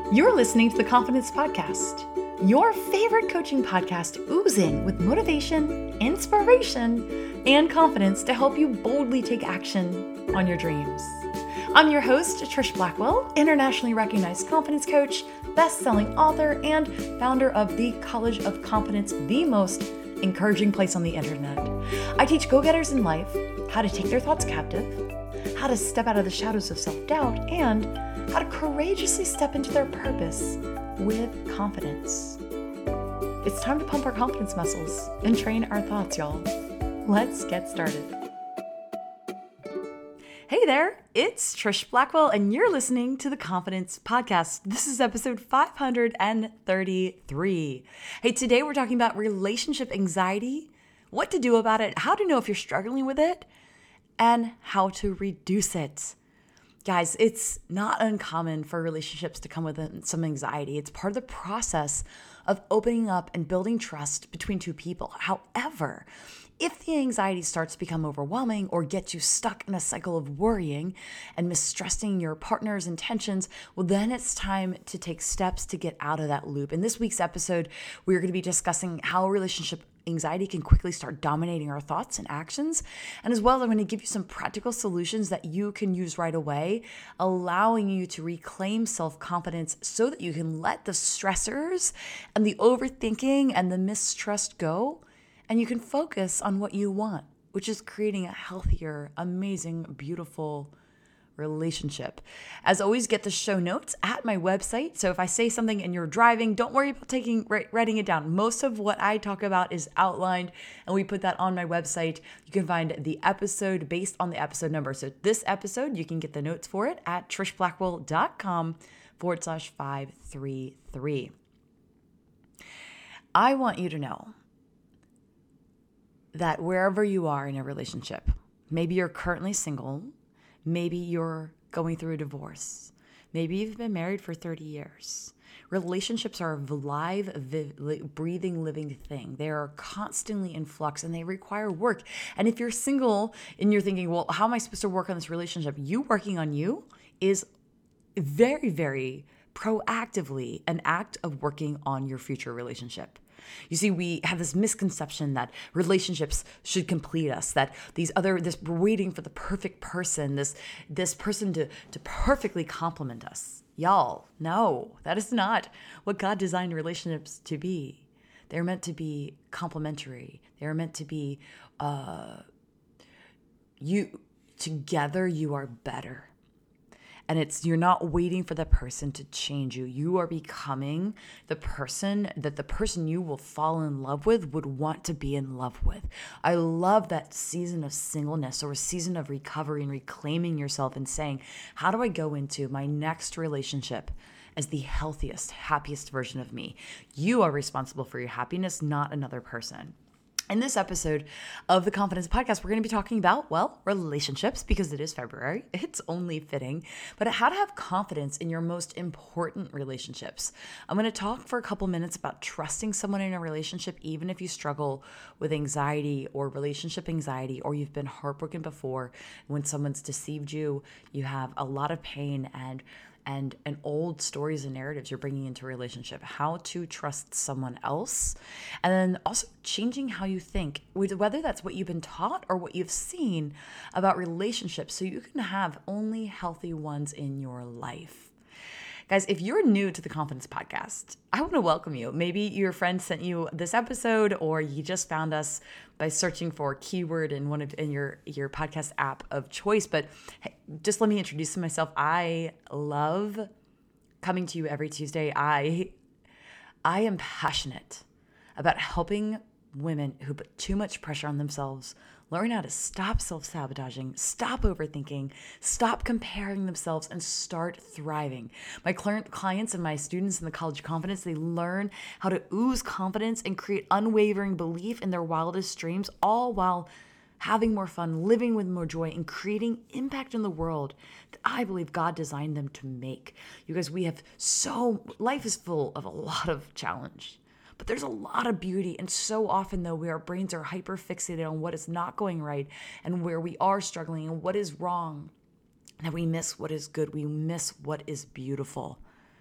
You're listening to the Confidence Podcast, your favorite coaching podcast oozing with motivation, inspiration, and confidence to help you boldly take action on your dreams. I'm your host, Trish Blackwell, internationally recognized confidence coach, best-selling author, and founder of the College of Confidence, the most encouraging place on the internet. I teach go-getters in life how to take their thoughts captive, how to step out of the shadows of self-doubt, and how to courageously step into their purpose with confidence. It's time to pump our confidence muscles and train our thoughts, y'all. Let's get started. Hey there, it's Trish Blackwell, and you're listening to the Confidence Podcast. This is episode 533. Hey, today we're talking about relationship anxiety, what to do about it, how to know if you're struggling with it, and how to reduce it. Guys, it's not uncommon for relationships to come with some anxiety. It's part of the process of opening up and building trust between two people. However, if the anxiety starts to become overwhelming or gets you stuck in a cycle of worrying and mistrusting your partner's intentions, well, then it's time to take steps to get out of that loop. In this week's episode, we're going to be discussing how relationship anxiety can quickly start dominating our thoughts and actions. And as well, I'm going to give you some practical solutions that you can use right away, allowing you to reclaim self-confidence so that you can let the stressors and the overthinking and the mistrust go, and you can focus on what you want, which is creating a healthier, amazing, beautiful relationship. As always, get the show notes at my website. So if I say something and you're driving, don't worry about writing it down. Most of what I talk about is outlined, and we put that on my website. You can find the episode based on the episode number. So this episode, you can get the notes for it at trishblackwell.com/533. I want you to know that wherever you are in a relationship, maybe you're currently single, maybe you're going through a divorce. Maybe you've been married for 30 years. Relationships are a live, breathing, living thing. They are constantly in flux and they require work. And if you're single and you're thinking, well, how am I supposed to work on this relationship? You working on you is very, very proactively an act of working on your future relationship. You see, we have this misconception that relationships should complete us, that we're waiting for the perfect person, this person to perfectly complement us. Y'all, no, that is not what God designed relationships to be. They're meant to be complementary. They're meant to be, together you are better. And you're not waiting for the person to change you. You are becoming the person that the person you will fall in love with would want to be in love with. I love that season of singleness or a season of recovery and reclaiming yourself and saying, how do I go into my next relationship as the healthiest, happiest version of me? You are responsible for your happiness, not another person. In this episode of the Confidence Podcast, we're going to be talking about, relationships, because it is February. It's only fitting, but how to have confidence in your most important relationships. I'm going to talk for a couple minutes about trusting someone in a relationship, even if you struggle with anxiety or relationship anxiety, or you've been heartbroken before. When someone's deceived you, you have a lot of pain and old stories and narratives you're bringing into a relationship, how to trust someone else, and then also changing how you think, whether that's what you've been taught or what you've seen about relationships, so you can have only healthy ones in your life. Guys, if you're new to the Confidence Podcast, I want to welcome you. Maybe your friend sent you this episode, or you just found us by searching for a keyword in your podcast app of choice. But hey, just let me introduce myself. I love coming to you every Tuesday. I am passionate about helping women who put too much pressure on themselves learn how to stop self-sabotaging, stop overthinking, stop comparing themselves, and start thriving. My current clients and my students in the College of Confidence, they learn how to ooze confidence and create unwavering belief in their wildest dreams, all while having more fun, living with more joy, and creating impact in the world that I believe God designed them to make. You guys, life is full of a lot of challenge. But there's a lot of beauty, and so often, though, our brains are hyper fixated on what is not going right and where we are struggling and what is wrong, that we miss what is good. We miss what is beautiful.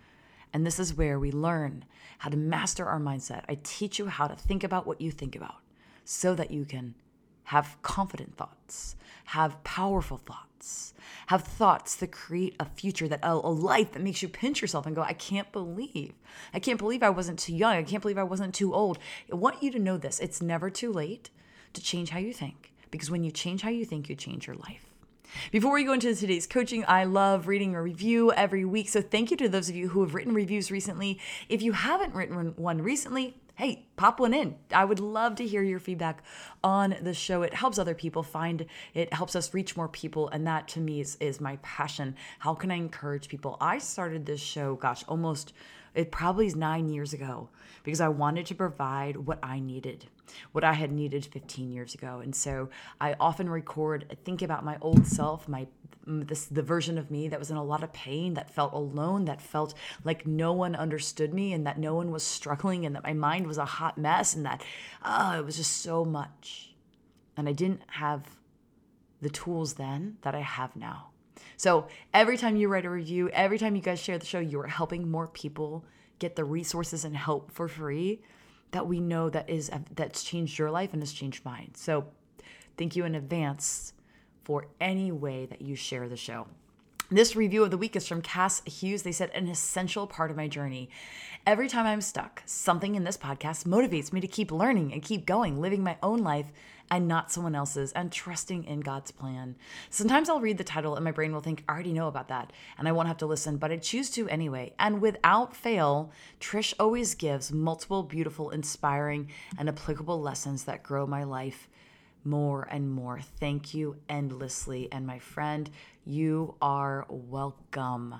And this is where we learn how to master our mindset. I teach you how to think about what you think about so that you can have confident thoughts, have powerful thoughts, have thoughts that create a future, that a life that makes you pinch yourself and go, I can't believe I wasn't too young. I can't believe I wasn't too old. I want you to know this. It's never too late to change how you think, because when you change how you think, you change your life. Before we go into today's coaching, I love reading a review every week. So thank you to those of you who have written reviews recently. If you haven't written one recently, hey, pop one in. I would love to hear your feedback on the show. It helps other people find, it helps us reach more people. And that to me is my passion. How can I encourage people? I started this show, it probably is 9 years ago, because I wanted to provide what I needed, what I had needed 15 years ago. And so I often think about my old self, the version of me that was in a lot of pain, that felt alone, that felt like no one understood me, and that no one was struggling, and that my mind was a hot mess, and that it was just so much. And I didn't have the tools then that I have now. So every time you write a review, every time you guys share the show, you are helping more people get the resources and help for free that we know that's changed your life and has changed mine. So thank you in advance for any way that you share the show. This review of the week is from Cass Hughes. They said, an essential part of my journey. Every time I'm stuck, something in this podcast motivates me to keep learning and keep going, living my own life and not someone else's, and trusting in God's plan. Sometimes I'll read the title and my brain will think, I already know about that, and I won't have to listen, but I choose to anyway. And without fail, Trish always gives multiple beautiful, inspiring, and applicable lessons that grow my life more and more. Thank you endlessly. And my friend, you are welcome.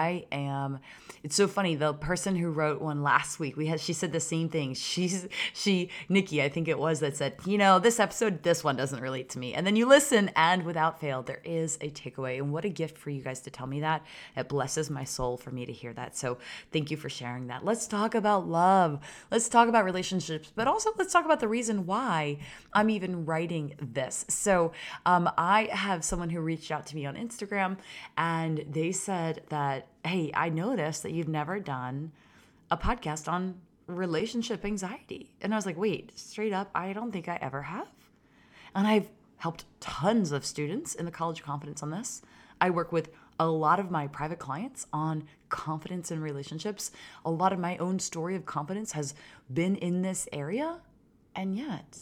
It's so funny. The person who wrote one last week, she said the same thing. Nikki, I think it was, that said, this one doesn't relate to me. And then you listen, and without fail, there is a takeaway. And what a gift for you guys to tell me that. It blesses my soul for me to hear that. So thank you for sharing that. Let's talk about love. Let's talk about relationships, but also let's talk about the reason why I'm even writing this. So I have someone who reached out to me on Instagram, and they said that, hey, I noticed that you've never done a podcast on relationship anxiety. And I was like, wait, straight up, I don't think I ever have. And I've helped tons of students in the College of Confidence on this. I work with a lot of my private clients on confidence in relationships. A lot of my own story of confidence has been in this area, and yet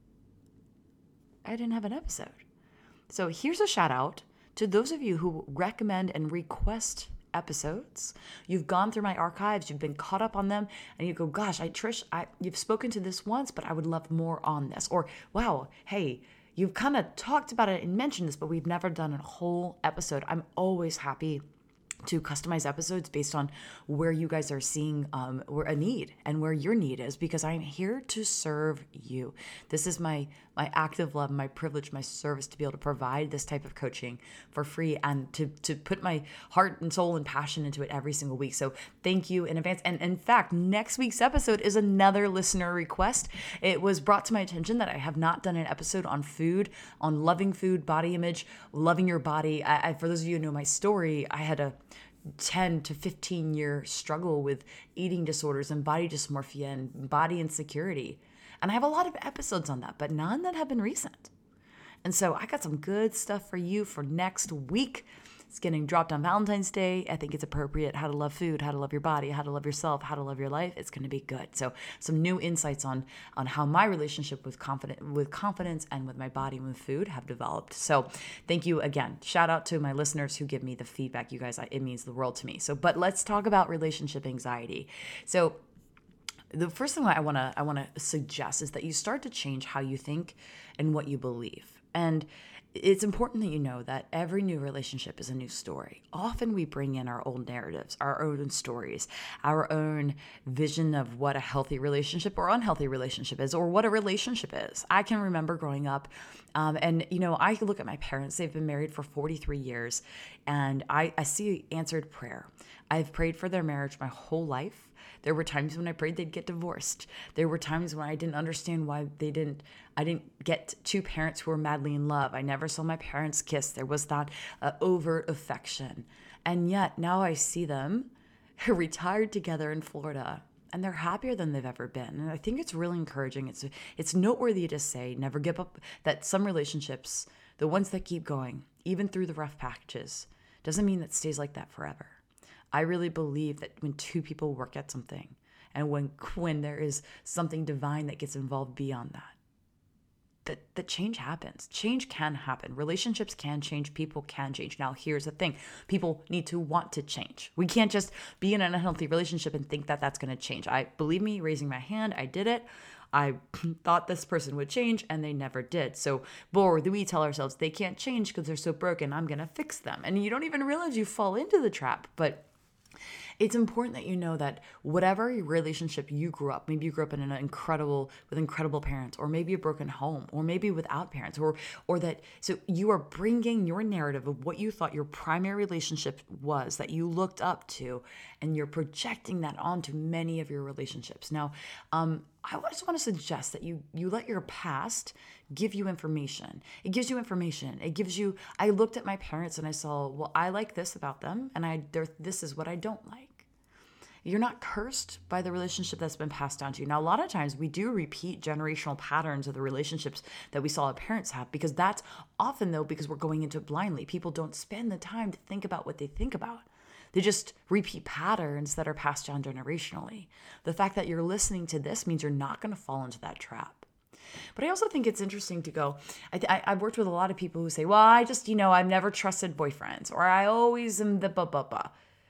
I didn't have an episode. So here's a shout out to those of you who recommend and request episodes. You've gone through my archives, you've been caught up on them, and you go, gosh, Trish, you've spoken to this once, but I would love more on this. Or, wow, hey, you've kind of talked about it and mentioned this, but we've never done a whole episode. I'm always happy to customize episodes based on where you guys are seeing where a need and where your need is, because I'm here to serve you. This is my act of love, my privilege, my service, to be able to provide this type of coaching for free, and to put my heart and soul and passion into it every single week. So thank you in advance. And in fact, next week's episode is another listener request. It was brought to my attention that I have not done an episode on food, on loving food, body image, loving your body. For those of you who know my story, I had a 10 to 15 year struggle with eating disorders and body dysmorphia and body insecurity. And I have a lot of episodes on that, but none that have been recent. And so I got some good stuff for you for next week. It's getting dropped on Valentine's Day. I think it's appropriate. How to love food, how to love your body, how to love yourself, how to love your life. It's going to be good. So some new insights on how my relationship with confidence and with my body and with food have developed. So thank you again. Shout out to my listeners who give me the feedback. You guys, it means the world to me. But let's talk about relationship anxiety. So the first thing I want to suggest is that you start to change how you think and what you believe. And it's important that you know that every new relationship is a new story. Often we bring in our old narratives, our own stories, our own vision of what a healthy relationship or unhealthy relationship is, or what a relationship is. I can remember growing up, and I look at my parents. They've been married for 43 years, and I see answered prayer. I've prayed for their marriage my whole life. There were times when I prayed they'd get divorced. There were times when I didn't understand why I didn't get two parents who were madly in love. I never saw my parents kiss. There was that overt affection. And yet now I see them retired together in Florida, and they're happier than they've ever been. And I think it's really encouraging. It's noteworthy to say, never give up, that some relationships, the ones that keep going, even through the rough patches, doesn't mean that stays like that forever. I really believe that when two people work at something, and when there is something divine that gets involved beyond that, that change happens. Change can happen. Relationships can change. People can change. Now, here's the thing. People need to want to change. We can't just be in an unhealthy relationship and think that that's going to change. Believe me, raising my hand, I did it. I thought this person would change, and they never did. So, we tell ourselves they can't change because they're so broken. I'm going to fix them. And you don't even realize you fall into the trap. But it's important that you know that whatever relationship you grew up, maybe you grew up in with incredible parents, or maybe a broken home, or maybe without parents, so you are bringing your narrative of what you thought your primary relationship was that you looked up to, and you're projecting that onto many of your relationships. Now, I just want to suggest that you let your past give you information. It gives you information. I looked at my parents and I saw, well, I like this about them, and this is what I don't like. You're not cursed by the relationship that's been passed down to you. Now, a lot of times we do repeat generational patterns of the relationships that we saw our parents have, because that's often, though, because we're going into it blindly. People don't spend the time to think about what they think about. They just repeat patterns that are passed down generationally. The fact that you're listening to this means you're not going to fall into that trap. But I also think it's interesting to go, I've worked with a lot of people who say, well, I just, I've never trusted boyfriends, or I always am the blah, blah, blah.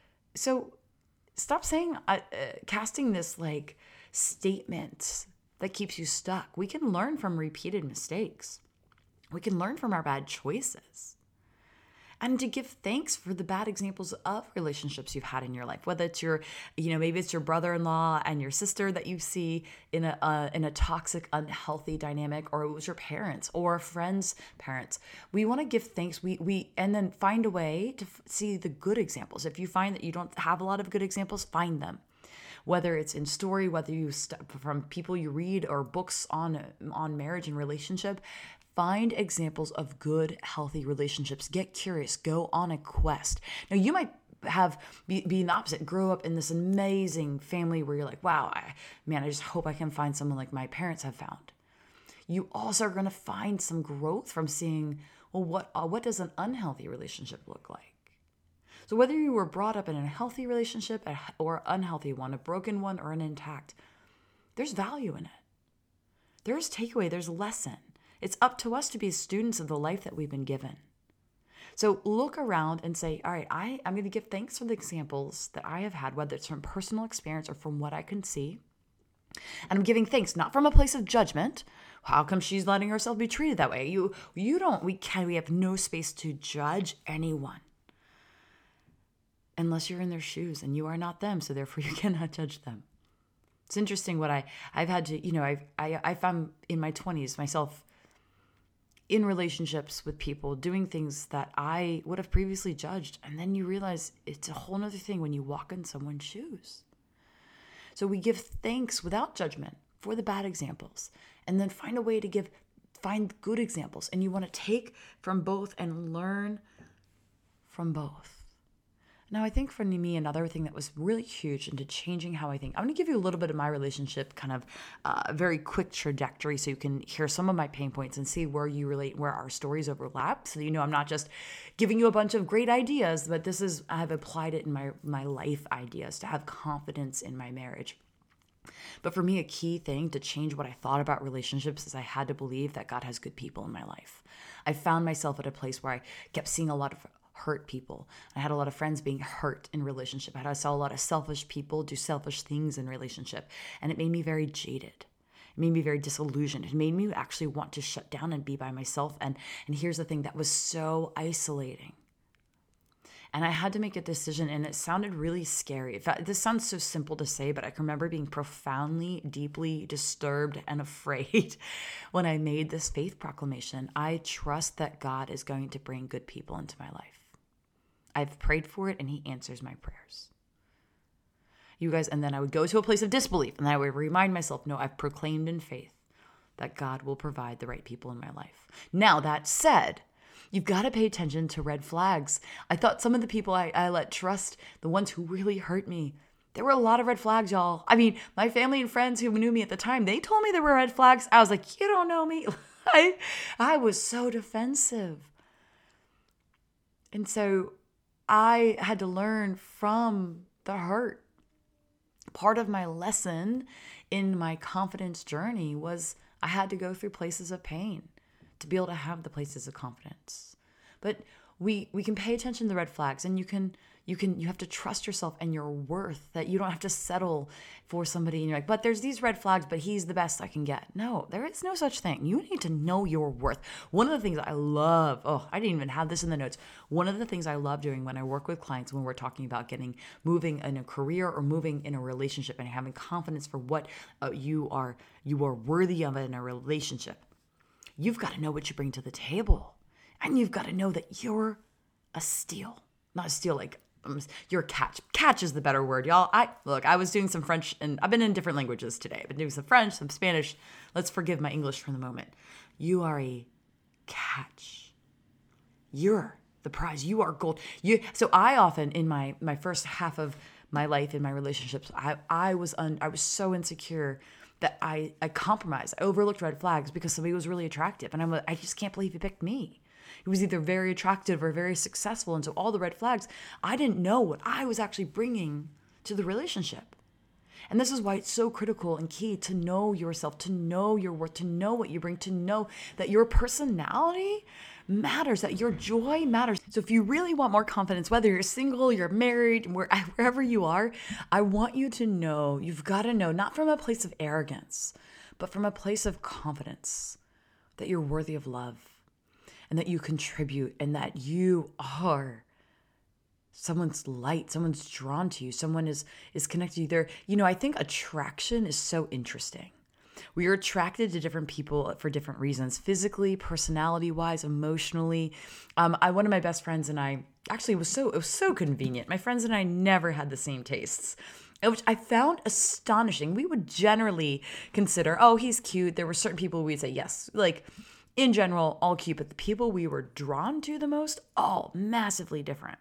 So stop saying, casting this like statement that keeps you stuck. We can learn from repeated mistakes. We can learn from our bad choices. And to give thanks for the bad examples of relationships you've had in your life, whether it's maybe it's your brother-in-law and your sister that you see in a toxic, unhealthy dynamic, or it was your parents or a friend's parents. We want to give thanks. And then find a way to see the good examples. If you find that you don't have a lot of good examples, find them. Whether it's in story, whether from people you read, or books on marriage and relationship. Find examples of good, healthy relationships. Get curious. Go on a quest. Now, you might be the opposite. Grow up in this amazing family where you're like, wow, I just hope I can find someone like my parents have found. You also are going to find some growth from seeing, well, what does an unhealthy relationship look like? So whether you were brought up in a healthy relationship or unhealthy one, a broken one or an intact, there's value in it. There's takeaway. There's lesson. It's up to us to be students of the life that we've been given. So look around and say, all right, I'm going to give thanks for the examples that I have had, whether it's from personal experience or from what I can see. And I'm giving thanks, not from a place of judgment. How come she's letting herself be treated that way? We have no space to judge anyone unless you're in their shoes, and you are not them. So therefore you cannot judge them. It's interesting what I've had to, I found in my 20s myself in relationships with people doing things that I would have previously judged. And then you realize it's a whole nother thing when you walk in someone's shoes. So we give thanks without judgment for the bad examples, and then find a way to find good examples. And you want to take from both and learn from both. Now, I think for me, another thing that was really huge into changing how I think, I'm going to give you a little bit of my relationship kind of a very quick trajectory so you can hear some of my pain points and see where you relate, where our stories overlap. So, I'm not just giving you a bunch of great ideas, but I've applied it in my life ideas to have confidence in my marriage. But for me, a key thing to change what I thought about relationships is I had to believe that God has good people in my life. I found myself at a place where I kept seeing a lot of hurt people. I had a lot of friends being hurt in relationship. I saw a lot of selfish people do selfish things in relationship. And it made me very jaded. It made me very disillusioned. It made me actually want to shut down and be by myself. And here's the thing, that was so isolating. And I had to make a decision, and it sounded really scary. In fact, this sounds so simple to say, but I can remember being profoundly, deeply disturbed and afraid when I made this faith proclamation. I trust that God is going to bring good people into my life. I've prayed for it, and he answers my prayers. You guys, and then I would go to a place of disbelief, and then I would remind myself, no, I've proclaimed in faith that God will provide the right people in my life. Now, that said, You've got to pay attention to red flags. I thought some of the people I let trust, the ones who really hurt me, there were a lot of red flags, y'all. I mean, my family and friends who knew me at the time, they told me there were red flags. I was like, you don't know me. I was so defensive. And so I had to learn from the hurt. Part of my lesson in my confidence journey was I had to go through places of pain to be able to have the places of confidence. But we can pay attention to the red flags, and you have to trust yourself and your worth, that you don't have to settle for somebody and you're like, but there's these red flags, but he's the best I can get. No, there is no such thing. You need to know your worth. One of the things I love, I didn't even have this in the notes. One of the things I love doing when I work with clients, when we're talking about moving in a career or moving in a relationship and having confidence for what you are worthy of in a relationship, you've got to know what you bring to the table. And you've got to know that you're a steal. Not a steal like you're a catch. Catch is the better word, y'all. I was doing some French, and I've been in different languages today. I've been doing some French, some Spanish. Let's forgive my English for the moment. You are a catch. You're the prize. You are gold. So I often, in my first half of my life in my relationships, I was so insecure that I compromised. I overlooked red flags because somebody was really attractive, and I just can't believe he picked me. He was either very attractive or very successful. And so all the red flags, I didn't know what I was actually bringing to the relationship. And this is why it's so critical and key to know yourself, to know your worth, to know what you bring, to know that your personality matters, that your joy matters. So if you really want more confidence, whether you're single, you're married, wherever you are, I want you to know, you've got to know, not from a place of arrogance, but from a place of confidence, that you're worthy of love. And that you contribute, and that you are someone's light, someone's drawn to you, someone is connected to you. There, I think attraction is so interesting. We are attracted to different people for different reasons, physically, personality-wise, emotionally. One of my best friends and I, actually it was so convenient. My friends and I never had the same tastes, which I found astonishing. We would generally consider, he's cute. There were certain people we'd say yes, like, in general, all cute, but the people we were drawn to the most, all massively different.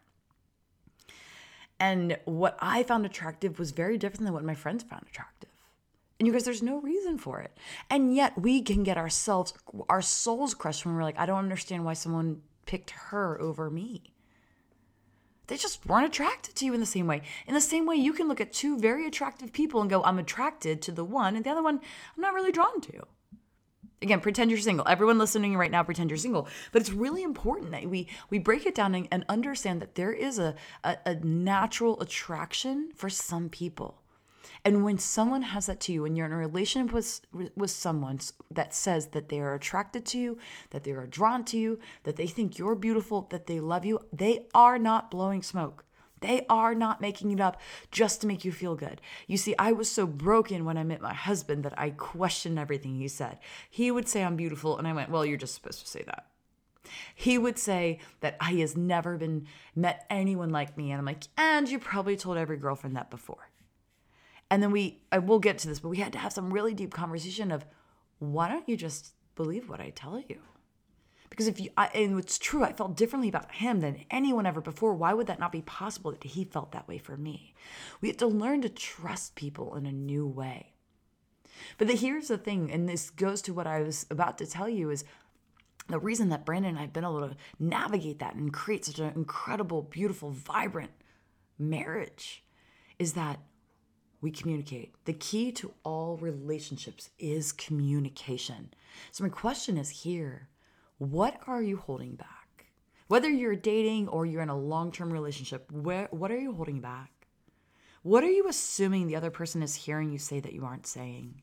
And what I found attractive was very different than what my friends found attractive. And you guys, there's no reason for it. And yet we can get our souls crushed when we're like, I don't understand why someone picked her over me. They just weren't attracted to you in the same way. In the same way, you can look at two very attractive people and go, I'm attracted to the one, and the other one, I'm not really drawn to. Again, pretend you're single. Everyone listening right now, pretend you're single. But it's really important that we break it down and understand that there is a natural attraction for some people. And when someone has that to you, and you're in a relationship with someone that says that they are attracted to you, that they are drawn to you, that they think you're beautiful, that they love you, they are not blowing smoke. They are not making it up just to make you feel good. You see, I was so broken when I met my husband that I questioned everything he said. He would say I'm beautiful, and I went, well, you're just supposed to say that. He would say that he has never met anyone like me, and I'm like, and you probably told every girlfriend that before. And then I will get to this, but we had to have some really deep conversation of, why don't you just believe what I tell you? Because and it's true, I felt differently about him than anyone ever before. Why would that not be possible that he felt that way for me? We have to learn to trust people in a new way. But here's the thing, and this goes to what I was about to tell you, is the reason that Brandon and I have been able to navigate that and create such an incredible, beautiful, vibrant marriage is that we communicate. The key to all relationships is communication. So my question is here, what are you holding back? Whether you're dating or you're in a long-term relationship, what are you holding back? What are you assuming the other person is hearing you say that you aren't saying?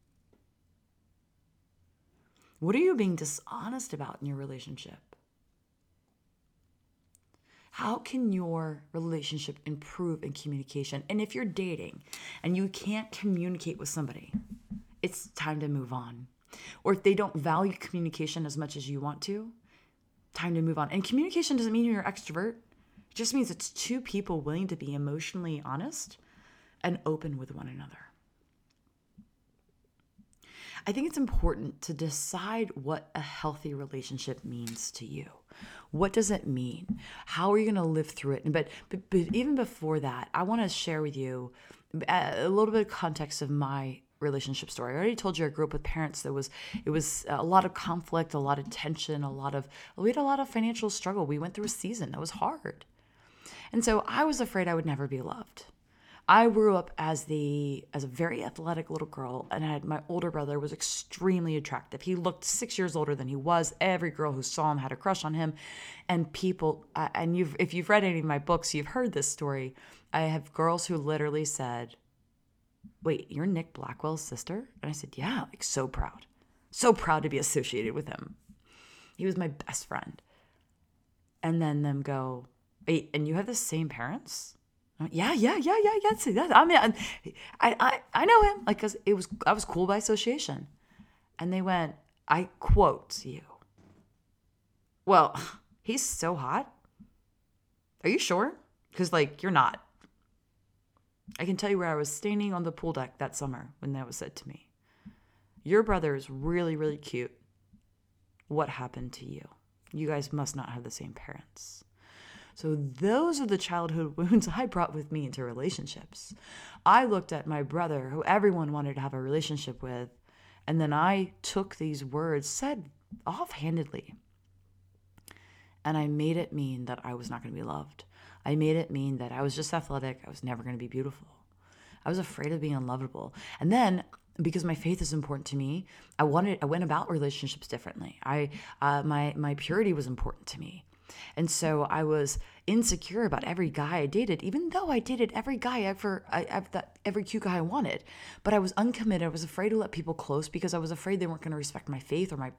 What are you being dishonest about in your relationship? How can your relationship improve in communication? And if you're dating and you can't communicate with somebody, it's time to move on. Or if they don't value communication as much as you want to, time to move on. And communication doesn't mean you're an extrovert. It just means it's two people willing to be emotionally honest and open with one another. I think it's important to decide what a healthy relationship means to you. What does it mean? How are you going to live through it? But even before that, I want to share with you a little bit of context of my relationship story. I already told you I grew up with parents that it was a lot of conflict, a lot of tension, we had a lot of financial struggle. We went through a season that was hard. And so I was afraid I would never be loved. I grew up as a very athletic little girl, and my older brother was extremely attractive. He looked 6 years older than he was. Every girl who saw him had a crush on him, and people. If you've read any of my books, you've heard this story. I have girls who literally said, "Wait, you're Nick Blackwell's sister?" And I said, "Yeah," like so proud to be associated with him. He was my best friend. And then them go, "Wait, and you have the same parents?" Yeah. See that? I mean, I know him, like, cause I was cool by association. And they went, I quote you, "Well, he's so hot. Are you sure? Cause like you're not." I can tell you where I was standing on the pool deck that summer when that was said to me. "Your brother is really, really cute. What happened to you? You guys must not have the same parents." So those are the childhood wounds I brought with me into relationships. I looked at my brother, who everyone wanted to have a relationship with, and then I took these words, said offhandedly, and I made it mean that I was not going to be loved. I made it mean that I was just athletic. I was never going to be beautiful. I was afraid of being unlovable. And then, because my faith is important to me, I went about relationships differently. My purity was important to me. And so I was insecure about every guy I dated, even though I dated every guy every cute guy I wanted. But I was uncommitted. I was afraid to let people close because I was afraid they weren't going to respect my faith or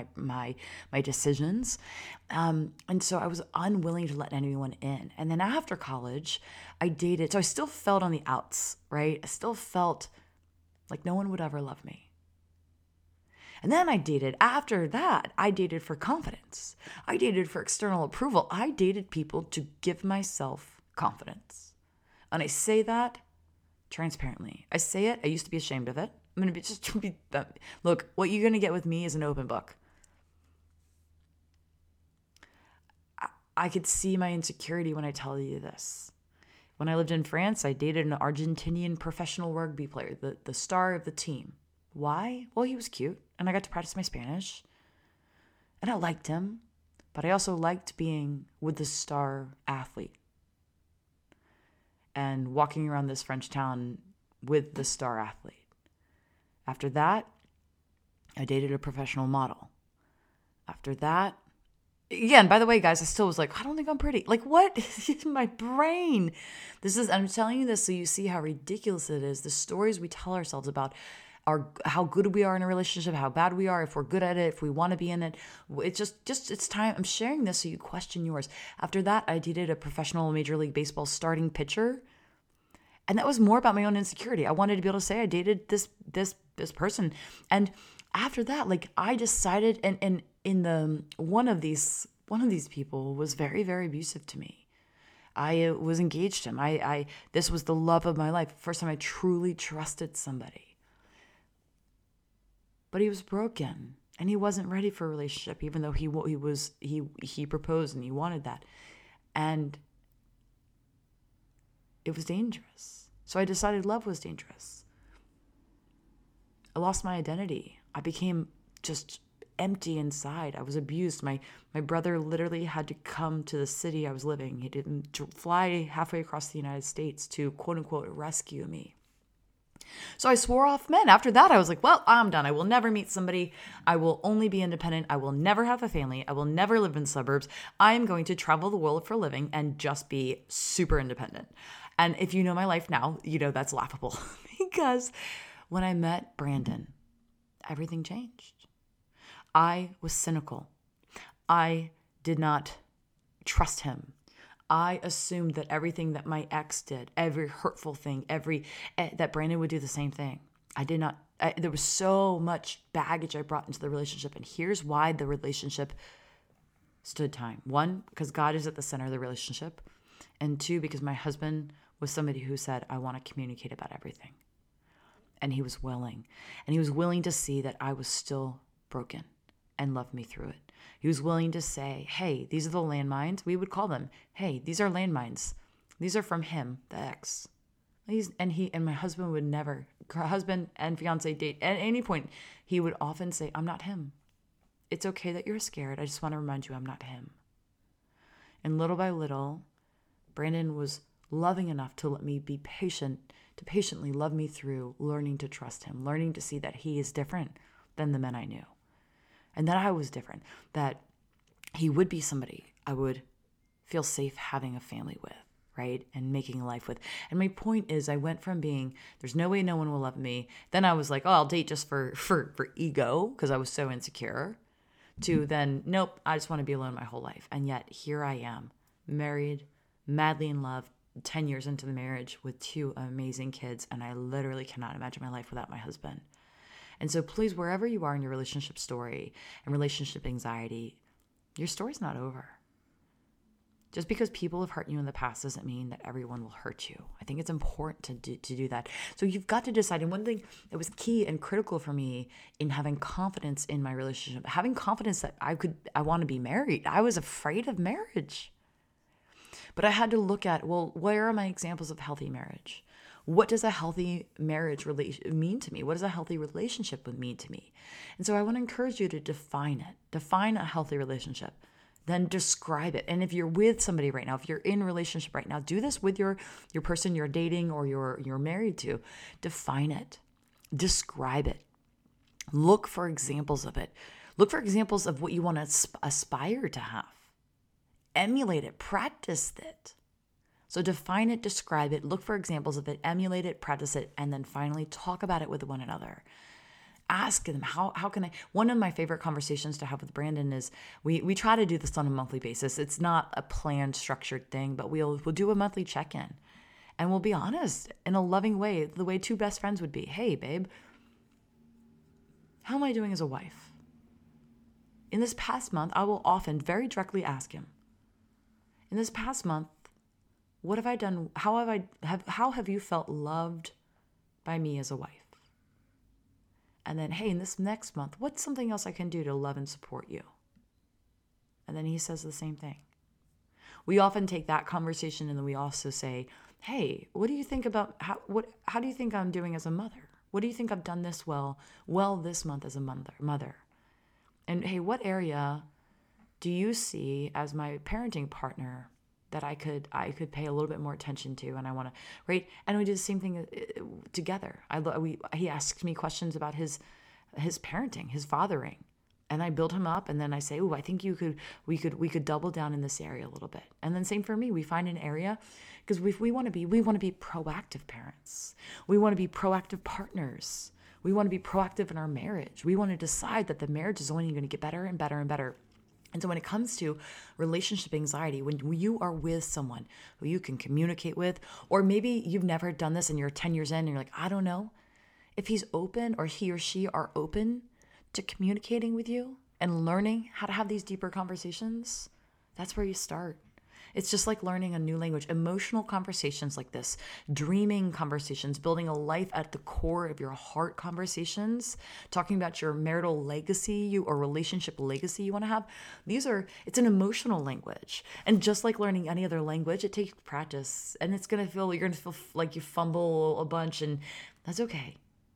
my decisions. And so I was unwilling to let anyone in. And then after college, I dated. So I still felt on the outs, right? I still felt like no one would ever love me. And then after that, I dated for confidence. I dated for external approval. I dated people to give myself confidence. And I say that transparently. I say it. I used to be ashamed of it. I'm going to be look, what you're going to get with me is an open book. I could see my insecurity when I tell you this. When I lived in France, I dated an Argentinian professional rugby player, the star of the team. Why? Well, he was cute, and I got to practice my Spanish, and I liked him, but I also liked being with the star athlete and walking around this French town with the star athlete. After that, I dated a professional model. After that, again, by the way, guys, I still was like, I don't think I'm pretty. Like, what? My brain. I'm telling you this so you see how ridiculous it is. The stories we tell ourselves about how good we are in a relationship, how bad we are, if we're good at it, if we want to be in it. It's time. I'm sharing this so you question yours. After that, I dated a professional Major League Baseball starting pitcher. And that was more about my own insecurity. I wanted to be able to say I dated this person. And after that, like, I decided, and one of these people was very, very abusive to me. I was engaged to him. This was the love of my life. First time I truly trusted somebody. But he was broken, and he wasn't ready for a relationship, even though he proposed and he wanted that. And it was dangerous. So I decided love was dangerous. I lost my identity. I became just empty inside. I was abused. My brother literally had to come to the city I was living. He didn't fly halfway across the United States to, quote unquote, rescue me. So I swore off men. After that, I was like, well, I'm done. I will never meet somebody. I will only be independent. I will never have a family. I will never live in suburbs. I am going to travel the world for a living and just be super independent. And if you know my life now, you know that's laughable because when I met Brandon, everything changed. I was cynical. I did not trust him. I assumed that everything that my ex did, every hurtful thing, that Brandon would do the same thing. I did not. There was so much baggage I brought into the relationship. And here's why the relationship stood time. 1, because God is at the center of the relationship. And 2, because my husband was somebody who said, I want to communicate about everything. And he was willing. And he was willing to see that I was still broken and love me through it. He was willing to say, hey, these are the landmines. We would call them, hey, these are landmines. These are from him, the ex. And my husband would never, husband and fiance date, at any point, he would often say, I'm not him. It's okay that you're scared. I just want to remind you I'm not him. And little by little, Brandon was loving enough to let me be patient, to patiently love me through learning to trust him, learning to see that he is different than the men I knew. And that I was different, that he would be somebody I would feel safe having a family with, right? And making a life with. And my point is, I went from being, there's no way no one will love me. Then I was like, oh, I'll date just for ego, because I was so insecure, to then, nope, I just want to be alone my whole life. And yet here I am, married, madly in love, 10 years into the marriage with 2 amazing kids. And I literally cannot imagine my life without my husband. And so please, wherever you are in your relationship story and relationship anxiety, your story's not over. Just because people have hurt you in the past doesn't mean that everyone will hurt you. I think it's important to do that. So you've got to decide. And one thing that was key and critical for me in having confidence in my relationship, having confidence that I want to be married. I was afraid of marriage. But I had to look at, well, where are my examples of healthy marriage? What does a healthy marriage mean to me? What does a healthy relationship mean to me? And so I want to encourage you to define it. Define a healthy relationship. Then describe it. And if you're with somebody right now, if you're in a relationship right now, do this with your person you're dating or you're married to. Define it. Describe it. Look for examples of it. Look for examples of what you want to aspire to have. Emulate it. Practice it. So define it, describe it, look for examples of it, emulate it, practice it, and then finally talk about it with one another. Ask them, how can I? One of my favorite conversations to have with Brandon is we try to do this on a monthly basis. It's not a planned, structured thing, but we'll do a monthly check-in. And we'll be honest in a loving way, the way 2 best friends would be. Hey, babe, how am I doing as a wife? In this past month, I will often very directly ask him, in this past month, what have I done? How have you felt loved by me as a wife? And then, hey, in this next month, what's something else I can do to love and support you? And then he says the same thing. We often take that conversation and then we also say, hey, what do you think about how do you think I'm doing as a mother? What do you think I've done this well this month as a mother? And hey, what area do you see as my parenting partner that I could pay a little bit more attention to, and I want to, right? And we do the same thing together. He asks me questions about his parenting, his fathering, and I build him up, and then I say, "Oh, I think we could double down in this area a little bit." And then same for me, we find an area, because we want to be proactive parents. We want to be proactive partners. We want to be proactive in our marriage. We want to decide that the marriage is only going to get better and better and better. And so when it comes to relationship anxiety, when you are with someone who you can communicate with, or maybe you've never done this and you're 10 years in and you're like, I don't know, if he's open or he or she are open to communicating with you and learning how to have these deeper conversations, that's where you start. It's just like learning a new language. Emotional conversations like this, dreaming conversations, building a life at the core of your heart conversations, talking about your marital legacy or relationship legacy you want to have. It's an emotional language. And just like learning any other language, it takes practice. And you're going to feel like you fumble a bunch, and that's okay.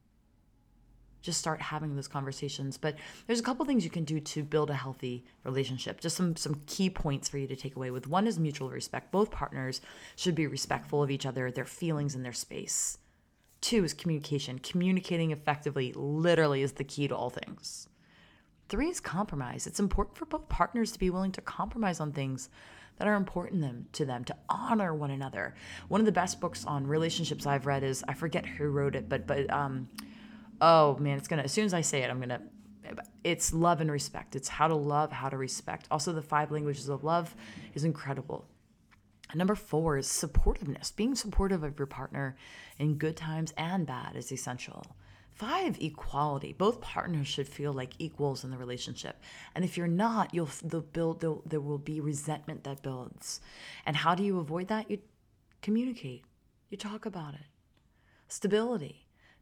Just start having those conversations. But there's a couple things you can do to build a healthy relationship. Just some key points for you to take away with. One is mutual respect. Both partners should be respectful of each other, their feelings, and their space. 2 is communication. Communicating effectively literally is the key to all things. 3 is compromise. It's important for both partners to be willing to compromise on things that are important to them, to honor one another. One of the best books on relationships I've read is, I forget who wrote it, but oh man, as soon as I say it, it's Love and Respect. It's how to love, how to respect. Also, the 5 languages of love is incredible. And number 4 is supportiveness. Being supportive of your partner in good times and bad is essential. 5, equality. Both partners should feel like equals in the relationship. And if you're not, there will be resentment that builds. And how do you avoid that? You communicate. You talk about it. Stability.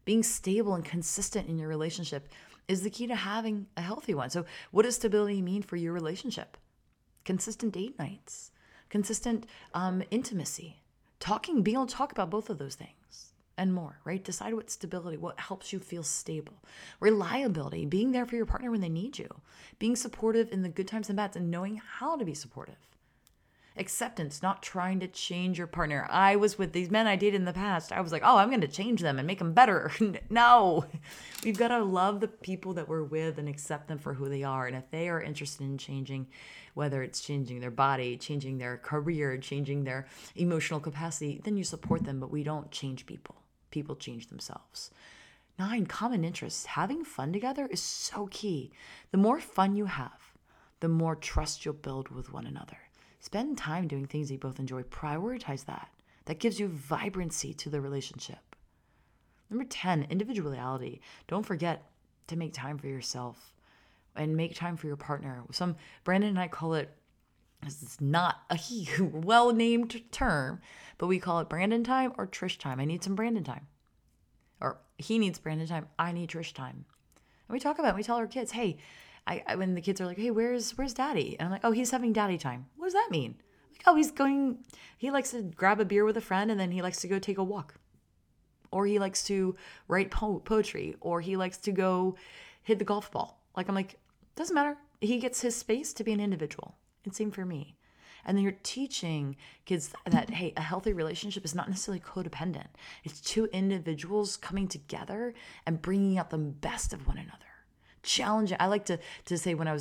Being stable and consistent in your relationship is the key to having a healthy one. So what does stability mean for your relationship? Consistent date nights, consistent intimacy, being able to talk about both of those things and more, right? Decide what stability, what helps you feel stable. Reliability, being there for your partner when they need you, being supportive in the good times and bads, and knowing how to be supportive. Acceptance, not trying to change your partner. I was with these men I dated in the past. I was like, oh, I'm going to change them and make them better. No, we've got to love the people that we're with and accept them for who they are. And if they are interested in changing, whether it's changing their body, changing their career, changing their emotional capacity, then you support them. But we don't change people. People change themselves. 9, common interests. Having fun together is so key. The more fun you have, the more trust you'll build with one another. Spend time doing things you both enjoy. Prioritize that. That gives you vibrancy to the relationship. Number 10, individuality. Don't forget to make time for yourself and make time for your partner. Brandon and I call it, this is not a well-named term, but we call it Brandon time or Trish time. I need some Brandon time. Or he needs Brandon time. I need Trish time. And we talk about it. We tell our kids, hey, when the kids are like, hey, where's daddy? And I'm like, oh, he's having daddy time. What does that mean? Like, oh, he likes to grab a beer with a friend and then he likes to go take a walk. Or he likes to write poetry. Or he likes to go hit the golf ball. Like, I'm like, doesn't matter. He gets his space to be an individual. And same for me. And then you're teaching kids that, hey, a healthy relationship is not necessarily codependent. It's two individuals coming together and bringing out the best of one another. Challenging. I like to say when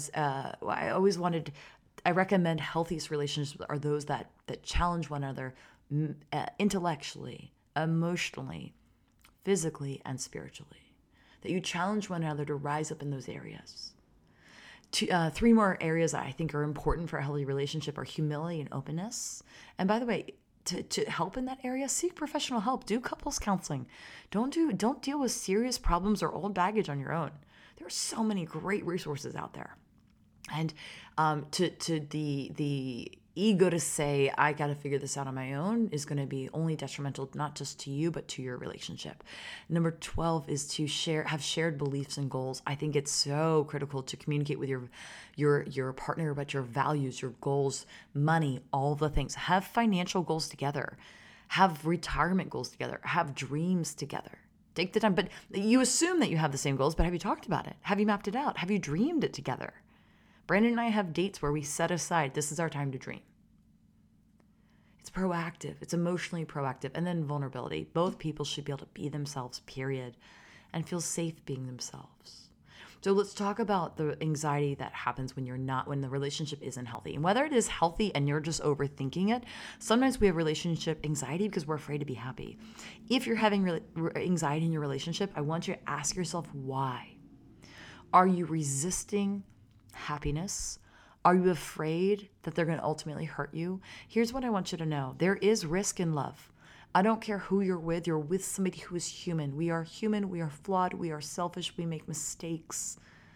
I recommend healthiest relationships are those that challenge one another intellectually, emotionally, physically, and spiritually. That you challenge one another to rise up in those areas. 3 more areas I think are important for a healthy relationship are humility and openness. And by the way, to help in that area, seek professional help. Do couples counseling. Don't deal with serious problems or old baggage on your own. There are so many great resources out there. And to the ego to say, I got to figure this out on my own is going to be only detrimental, not just to you, but to your relationship. Number 12 is to have shared beliefs and goals. I think it's so critical to communicate with your partner about your values, your goals, money, all the things. Have financial goals together. Have retirement goals together. Have dreams together. Take the time. But you assume that you have the same goals, but have you talked about it? Have you mapped it out? Have you dreamed it together? Brandon and I have dates where we set aside, this is our time to dream. It's proactive. It's emotionally proactive. And then vulnerability. Both people should be able to be themselves, period, and feel safe being themselves. So let's talk about the anxiety that happens when the relationship isn't healthy. And whether it is healthy and you're just overthinking it, sometimes we have relationship anxiety because we're afraid to be happy. If you're having anxiety in your relationship, I want you to ask yourself why. Are you resisting happiness? Are you afraid that they're going to ultimately hurt you? Here's what I want you to know. There is risk in love. I don't care who you're with somebody who is human. We are human, we are flawed, we are selfish, we make mistakes.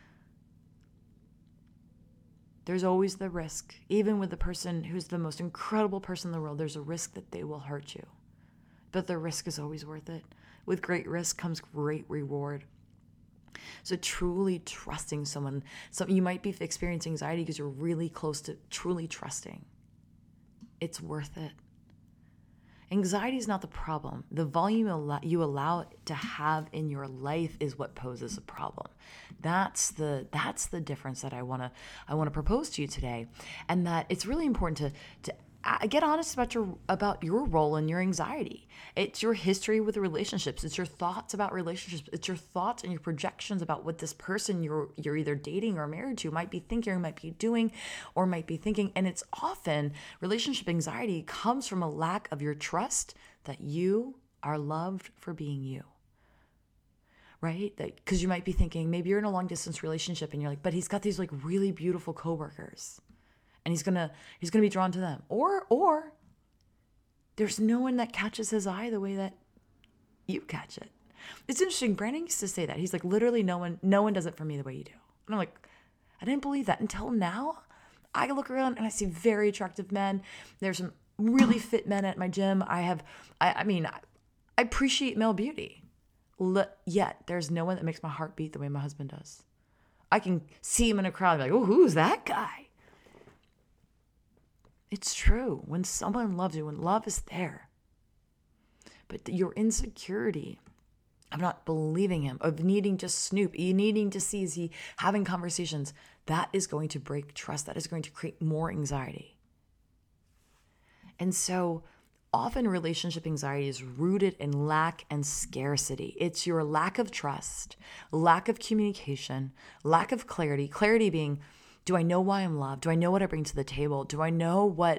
There's always the risk. Even with the person who's the most incredible person in the world, there's a risk that they will hurt you. But the risk is always worth it. With great risk comes great reward. So truly trusting someone. You might be experiencing anxiety because you're really close to truly trusting. It's worth it. Anxiety is not the problem. The volume you allow it to have in your life is what poses a problem. That's the difference that I want to propose to you today, and that it's really important to get honest about your role in your anxiety. It's your history with relationships. It's your thoughts about relationships. It's your thoughts and your projections about what this person you're either dating or married to might be thinking, or might be doing, or might be thinking. And it's often relationship anxiety comes from a lack of your trust that you are loved for being you. Right? Because you might be thinking, maybe you're in a long distance relationship and you're like, but he's got these like really beautiful coworkers. And he's gonna be drawn to them. Or there's no one that catches his eye the way that you catch it. It's interesting. Brandon used to say that. He's like, literally no one does it for me the way you do. And I'm like, I didn't believe that until now. I look around and I see very attractive men. There's some really fit men at my gym. I appreciate male beauty. Yet there's no one that makes my heart beat the way my husband does. I can see him in a crowd and be like, oh, who's that guy? It's true. When someone loves you, when love is there, but your insecurity of not believing him, of needing to snoop, you needing to see, is he having conversations, that is going to break trust. That is going to create more anxiety. And so often relationship anxiety is rooted in lack and scarcity. It's your lack of trust, lack of communication, lack of clarity. Clarity being, do I know why I'm loved? Do I know what I bring to the table? Do I know why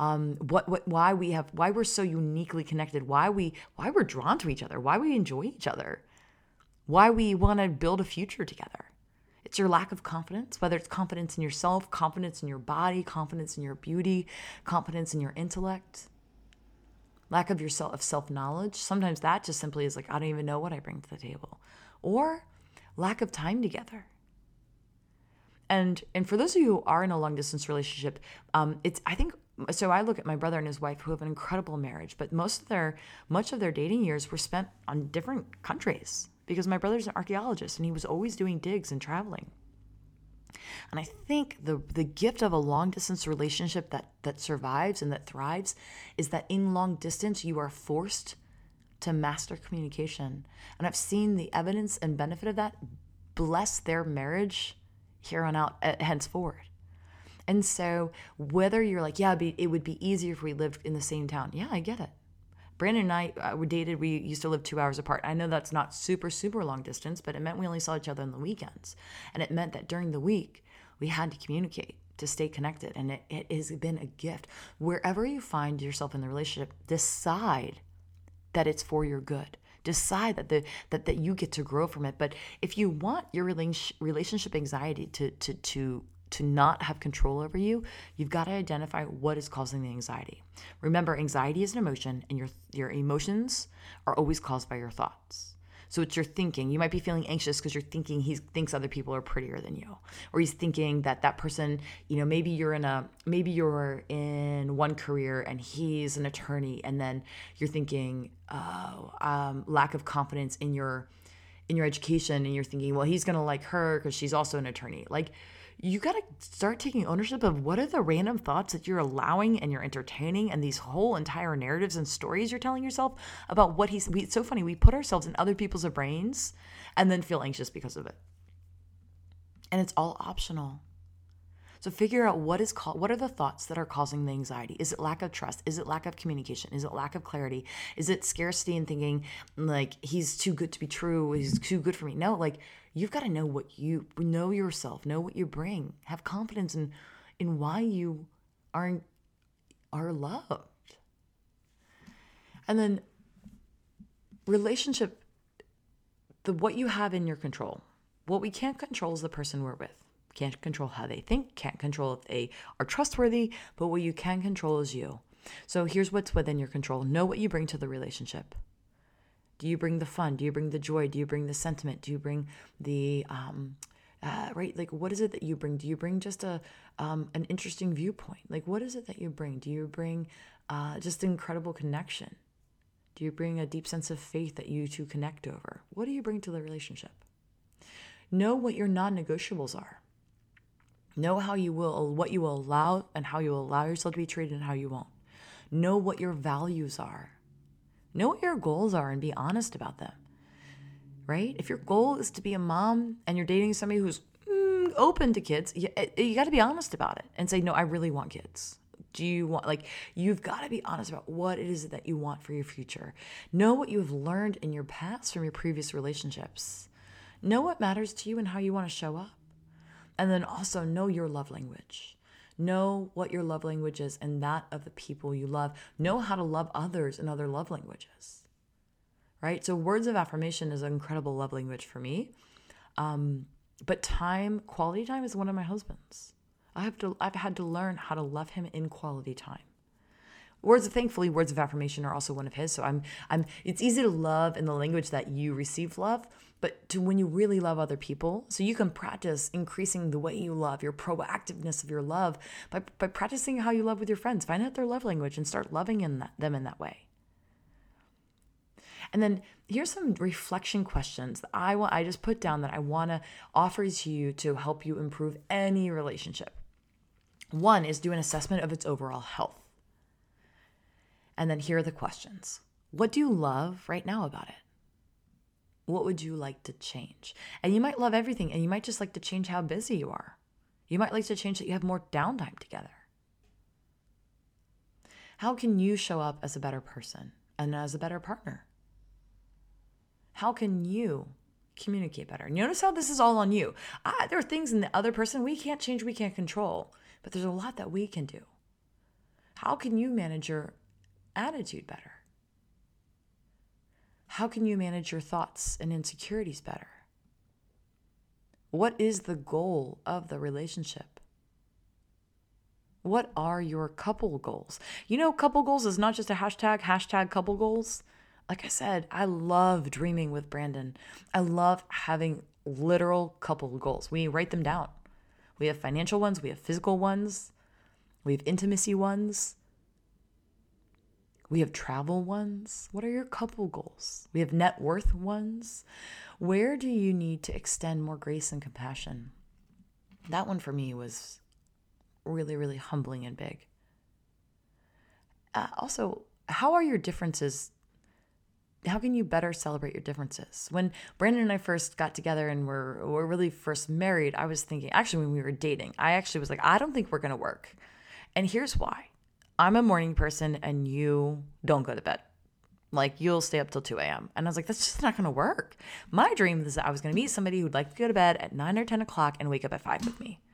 we're so uniquely connected? Why we're drawn to each other? Why we enjoy each other? Why we want to build a future together? It's your lack of confidence, whether it's confidence in yourself, confidence in your body, confidence in your beauty, confidence in your intellect, lack of self-knowledge. Sometimes that just simply is like, I don't even know what I bring to the table. Or lack of time together. And for those of you who are in a long distance relationship, I look at my brother and his wife who have an incredible marriage, but much of their dating years were spent on different countries because my brother's an archaeologist and he was always doing digs and traveling. And I think the gift of a long distance relationship that survives and that thrives is that in long distance, you are forced to master communication. And I've seen the evidence and benefit of that bless their marriage here on out, henceforward. And so whether you're like, yeah, it would be easier if we lived in the same town. Yeah, I get it. Brandon and I were dated. We used to live 2 hours apart. I know that's not super, super long distance, but it meant we only saw each other on the weekends. And it meant that during the week, we had to communicate to stay connected. And it has been a gift. Wherever you find yourself in the relationship, decide that it's for your good. Decide that you get to grow from it. But if you want your relationship anxiety to not have control over you, you've got to identify what is causing the anxiety. Remember, anxiety is an emotion, and your emotions are always caused by your thoughts. So it's your thinking. You might be feeling anxious because you're thinking he thinks other people are prettier than you, or he's thinking that person, maybe you're in one career and he's an attorney, and then you're thinking, lack of confidence in your education, and you're thinking, well, he's gonna like her because she's also an attorney. Like, you got to start taking ownership of what are the random thoughts that you're allowing and you're entertaining, and these whole entire narratives and stories you're telling yourself about what it's so funny. We put ourselves in other people's brains and then feel anxious because of it. And it's all optional. So figure out what are the thoughts that are causing the anxiety? Is it lack of trust? Is it lack of communication? Is it lack of clarity? Is it scarcity and thinking like he's too good to be true? He's too good for me? No, like, you've got to know yourself, know what you bring, have confidence in why you are loved. And then relationship, what you have in your control. What we can't control is the person we're with. Can't control how they think, can't control if they are trustworthy, but what you can control is you. So here's what's within your control. Know what you bring to the relationship. Do you bring the fun? Do you bring the joy? Do you bring the sentiment? Do you bring the, right? Like, what is it that you bring? Do you bring just an interesting viewpoint? Like, what is it that you bring? Do you bring just incredible connection? Do you bring a deep sense of faith that you two connect over? What do you bring to the relationship? Know what your non-negotiables are. Know what you will allow and how you will allow yourself to be treated and how you won't. Know what your values are. Know what your goals are and be honest about them, right? If your goal is to be a mom and you're dating somebody who's open to kids, you got to be honest about it and say, no, I really want kids. Do you want, you've got to be honest about what it is that you want for your future. Know what you have learned in your past from your previous relationships. Know what matters to you and how you want to show up. And then also know your love language. Know what your love language is and that of the people you love. Know how to love others in other love languages, right? So words of affirmation is an incredible love language for me. But quality time is one of my husband's. I've had to learn how to love him in quality time. Thankfully, words of affirmation are also one of his. So it's easy to love in the language that you receive love, but when you really love other people, so you can practice increasing the way you love, your proactiveness of your love by practicing how you love with your friends. Find out their love language and start loving them in that way. And then here's some reflection questions that I just put down that I want to offer to you to help you improve any relationship. One is do an assessment of its overall health. And then here are the questions. What do you love right now about it? What would you like to change? And you might love everything, and you might just like to change how busy you are. You might like to change that you have more downtime together. How can you show up as a better person and as a better partner? How can you communicate better? Notice how this is all on you. There are things in the other person we can't change, we can't control, but there's a lot that we can do. How can you manage your attitude better? How can you manage your thoughts and insecurities better? What is the goal of the relationship? What are your couple goals? Couple goals is not just a hashtag couple goals. Like I said, I love dreaming with Brandon. I love having literal couple goals. We write them down. We have financial ones. We have physical ones. We have intimacy ones. We have travel ones. What are your couple goals? We have net worth ones. Where do you need to extend more grace and compassion? That one for me was really, really humbling and big. Also, how are your differences? How can you better celebrate your differences? When Brandon and I first got together and were really first married, I was thinking, actually, when we were dating, I actually was like, I don't think we're going to work. And here's why. I'm a morning person and you don't go to bed. Like, you'll stay up till 2 a.m. And I was like, that's just not going to work. My dream is that I was going to meet somebody who'd like to go to bed at 9 or 10 o'clock and wake up at 5 with me.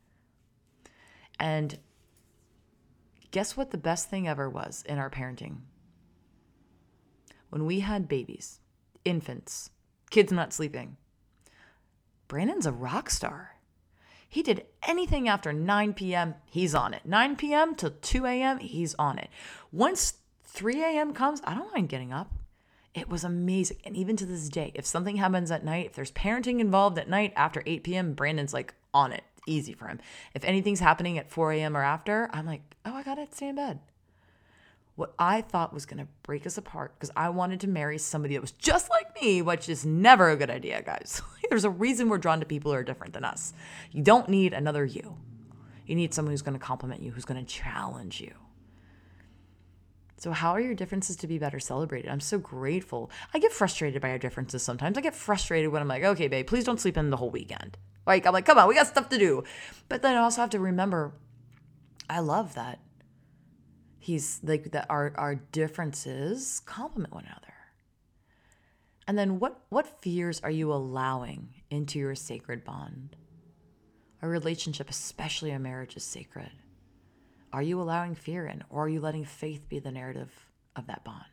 And guess what the best thing ever was in our parenting? When we had babies, infants, kids not sleeping, Brandon's a rock star. He did anything after 9 p.m., he's on it. 9 p.m. till 2 a.m., he's on it. Once 3 a.m. comes, I don't mind getting up. It was amazing. And even to this day, if something happens at night, if there's parenting involved at night after 8 p.m., Brandon's like on it. Easy for him. If anything's happening at 4 a.m. or after, I'm like, oh, I got to stay in bed. What I thought was going to break us apart because I wanted to marry somebody that was just like me, which is never a good idea, guys. There's a reason we're drawn to people who are different than us. You don't need another you. You need someone who's going to compliment you, who's going to challenge you. So how are your differences to be better celebrated? I'm so grateful. I get frustrated by our differences sometimes. I get frustrated when I'm like, okay, babe, please don't sleep in the whole weekend. I'm like, come on, we got stuff to do. But then I also have to remember, I love that he's like that our differences complement one another. And then what fears are you allowing into your sacred bond? A relationship, especially a marriage, is sacred. Are you allowing fear in, or are you letting faith be the narrative of that bond?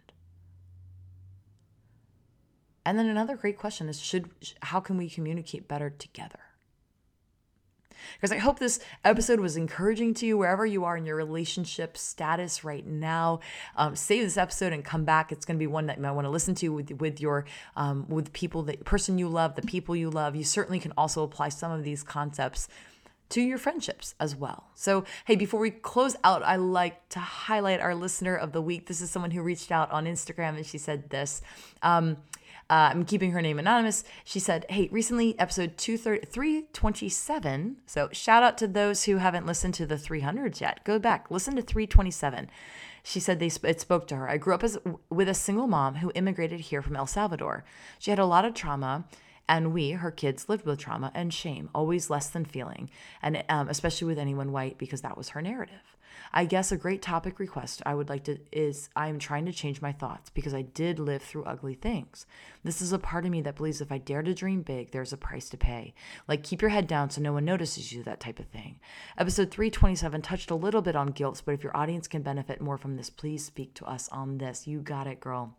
And then another great question is, how can we communicate better together? Because I hope this episode was encouraging to you wherever you are in your relationship status right now. Save this episode and come back. It's going to be one that you might want to listen to with your people, the person you love, the people you love. You certainly can also apply some of these concepts to your friendships as well. So, hey, before we close out, I like to highlight our listener of the week. This is someone who reached out on Instagram and she said this. I'm keeping her name anonymous. She said, hey, recently episode 327. So shout out to those who haven't listened to the 300s yet. Go back, listen to 327. She said it spoke to her. I grew up with a single mom who immigrated here from El Salvador. She had a lot of trauma, and her kids, lived with trauma and shame, always less than feeling, and especially with anyone white, because that was her narrative. I guess a great topic request I would like to is I'm trying to change my thoughts because I did live through ugly things. This is a part of me that believes if I dare to dream big, there's a price to pay. Like keep your head down so no one notices you, that type of thing. Episode 327 touched a little bit on guilt, but if your audience can benefit more from this, please speak to us on this. You got it, girl.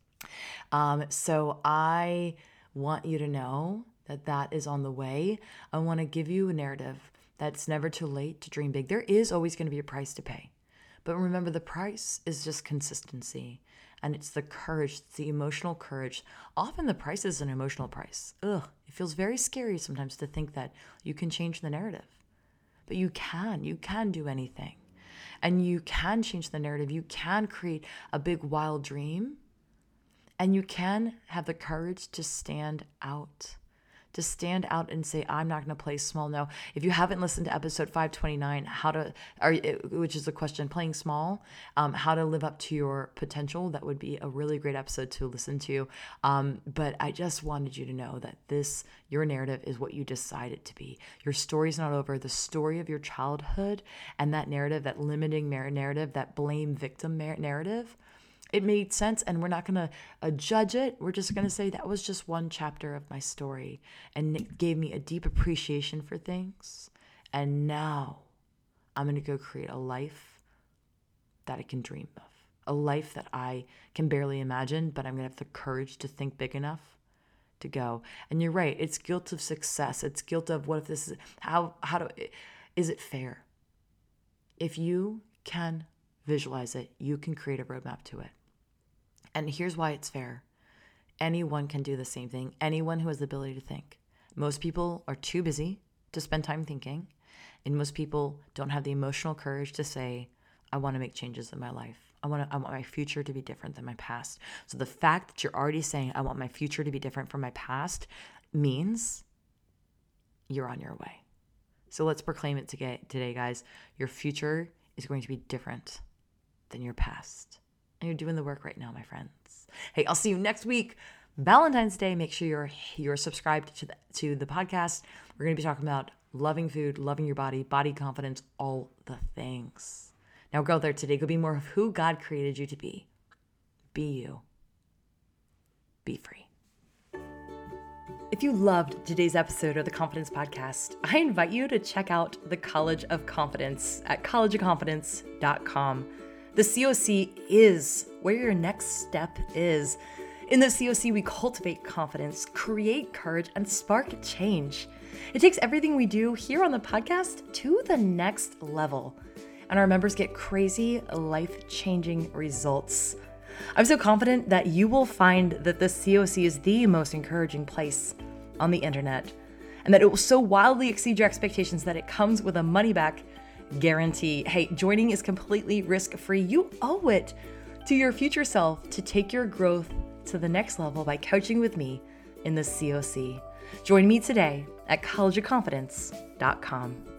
So I want you to know that is on the way. I want to give you a narrative that's never too late to dream big. There is always going to be a price to pay. But remember, the price is just consistency. And it's the courage, it's the emotional courage. Often the price is an emotional price. It feels very scary sometimes to think that you can change the narrative. But you can do anything. And you can change the narrative. You can create a big wild dream And you can have the courage to stand out. To stand out and say, I'm not going to play small. No, if you haven't listened to episode 529, which is the question, playing small, how to live up to your potential, that would be a really great episode to listen to. But I just wanted you to know that your narrative is what you decide it to be. Your story's not over. The story of your childhood and that narrative, that limiting narrative, that blame victim narrative, it made sense, and we're not going to judge it. We're just going to say that was just one chapter of my story, and it gave me a deep appreciation for things. And now I'm going to go create a life that I can dream of, a life that I can barely imagine, but I'm going to have the courage to think big enough to go. And you're right. It's guilt of success. It's guilt of what if this is, is it fair? If you can visualize it, you can create a roadmap to it. And here's why it's fair. Anyone can do the same thing. Anyone who has the ability to think. Most people are too busy to spend time thinking. And most people don't have the emotional courage to say, I want to make changes in my life. I want my future to be different than my past. So the fact that you're already saying, I want my future to be different from my past, means you're on your way. So let's proclaim it today, guys. Your future is going to be different than your past. And you're doing the work right now, my friends. Hey, I'll see you next week. Valentine's Day. Make sure you're subscribed to the podcast. We're going to be talking about loving food, loving your body confidence, all the things. Now go out there today. Go be more of who God created you to be. Be you. Be free. If you loved today's episode of the Confidence Podcast, I invite you to check out the College of Confidence at collegeofconfidence.com. The COC is where your next step is. In the COC, we cultivate confidence, create courage, and spark change. It takes everything we do here on the podcast to the next level. And our members get crazy, life-changing results. I'm so confident that you will find that the COC is the most encouraging place on the internet, and that it will so wildly exceed your expectations that it comes with a money-back guarantee. Hey, joining is completely risk-free. You owe it to your future self to take your growth to the next level by coaching with me in the COC. Join me today at collegeofconfidence.com.